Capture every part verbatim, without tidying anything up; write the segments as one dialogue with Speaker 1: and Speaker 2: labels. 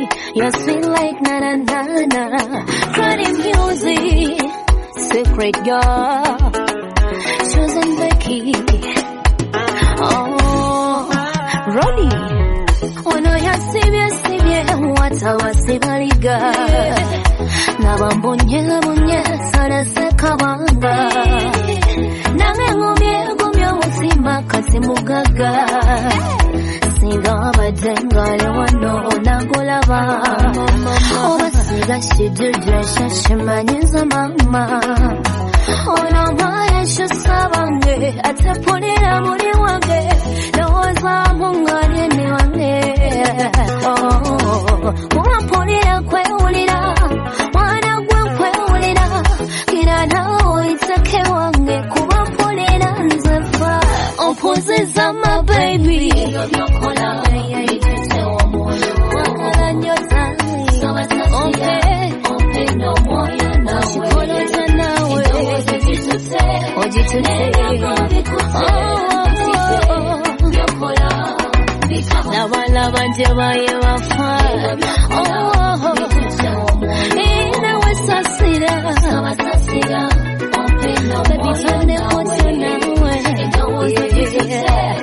Speaker 1: You're sweet like na na na na. Pretty music, secret girl, Susan Becky. Oh, Ronnie. Ono yasibye sibye watawasibaliga. Nabambonye bonye sarase kabanga. Nange ngomye gomye musima kasimugaga. Singa badengale wano nagolaba. Oba siga shidudre shashimanyiza mama. Ona maya shusabange ataponera muri wange. Noza mungari ni wange. Oh, mwaponera kwe ulira. Wana gwe kwe ulira. Kira nao itake wange kuwaponera nzefa. Opposiza my baby. Yokola yitete omoyo. Wakala nyota. Okay. Okay no moyo nawe. Shikolota nawe. Ojitute. Ojitute. Yokola. Lava lava njeba yewafa. Oh. Ina wasasira. Wasasira. Okay no moyo. Baby tone kote nawe. Yeah.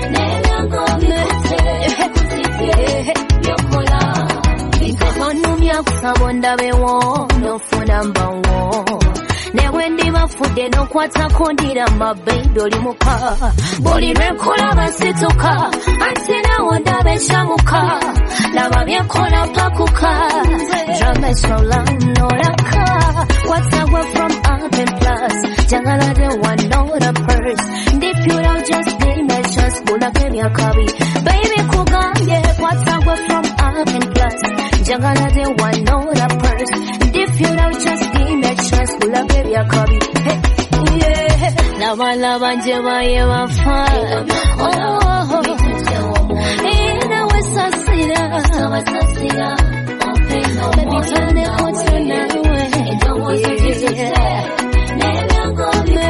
Speaker 1: Onumya kusabonda bewo nofuna mbawo newe ndi bafude nokwata kondira mababy oli muka buli lwekola basituka anti nawo ndabe shamuka laba byekola pakuka drama so long nolaka what's that word from up and plus jangala the one not a purse and if you don't just give me a chance gonna give me a copy baby kugambye what's that word from up and plus jangala the one not a purse and if you don't just give me a chance gonna give me a copy hey yeah lava lava njeba yewafa oh ina wasasira wasasira baby turn it on to nawe don't want to just say never go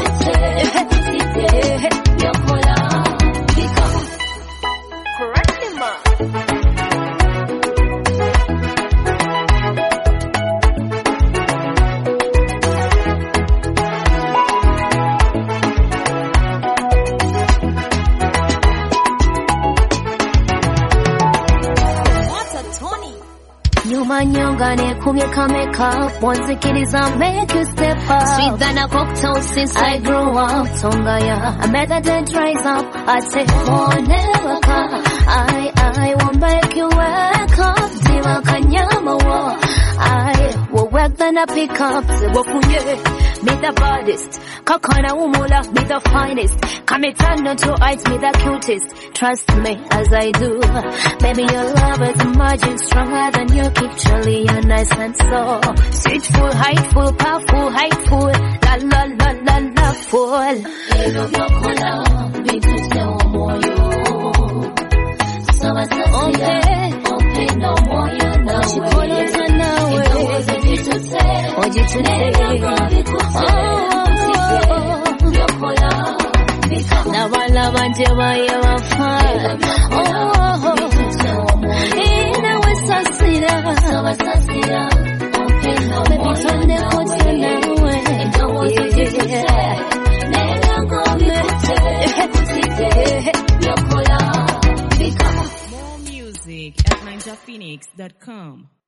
Speaker 1: me yokola become correct him Nyonga ne kumyeka makeup wanzikiriza make you step up sweet than a cocktail since I grew up Tongaya I met that then rise up I say oh never come I I won't make you wake up Diva kanyama wo I will work then I pick up Se wafunye me the baddest Kakana umula me the finest Kamitano to eyes me the cutest Trust me as I do Baby your love is magic stronger than your kick Charlie you're nice and so Sweetful, heightful, powerful, heightful La la la la la full Ego yokola Bitute omoyo Sawa sasira Okay no moyo nawe Shikolota nawe Ojitute Ojitute Oh yokola Lava lava njeba yewafa Oh ina wasasira wasasira okay no baby turn it on to nawe don't want to just say never go me yokola become
Speaker 2: more music at ninja phoenix dot com.